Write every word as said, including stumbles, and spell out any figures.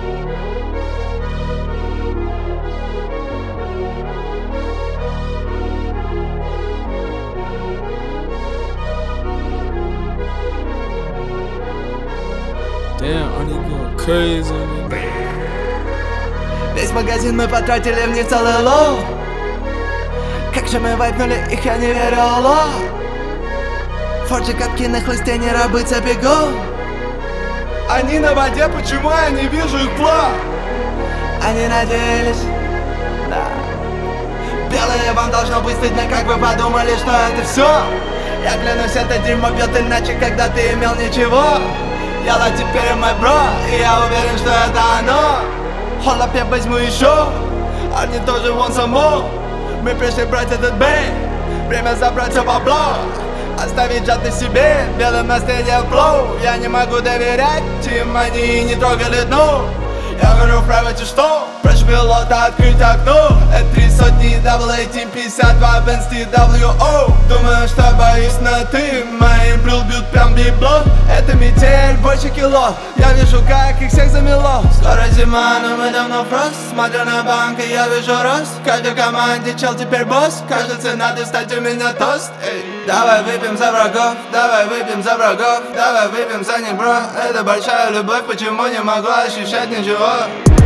Damn, Arnie going crazy on me. Весь магазин мы потратили в них целый лоу. Как же мы вайпнули их, я не верю, алло. Форджи катки на хлысте, не рабыца бегу. Они на воде, почему я не вижу их план? Они надеялись, да. Белые вам должно быть стыдно, как вы подумали, что это все. Я клянусь, это дерьмо бьет иначе, когда ты имел ничего. Яла теперь мой бро, и я уверен, что это оно. Холоп, я возьму еще, они тоже вон само. Мы пришли брать этот бей, время забрать все бабло. Оставить жадность себе, белым наследие флоу. Я не могу доверять им, они не трогали дно. Я говорю в правоте, что прошу пилота открыть окно. Это три сотни дабл эй ти пятьдесят два Benz ти дабл ю о. Думаю, что боюсь, но ты моим брил бьют прям библо. Это метель, больше кило. Я вижу, как их всех замело. Скоро зима, но мы давно фрост. Смотрю на банк, и я вижу рост. В каждой команде чел теперь босс. Кажется, надо стать у меня тост. Эй. Давай выпьем за врагов, давай выпьем за врагов. Давай выпьем за них, бро. Это большая любовь, почему не могу ощущать ничего.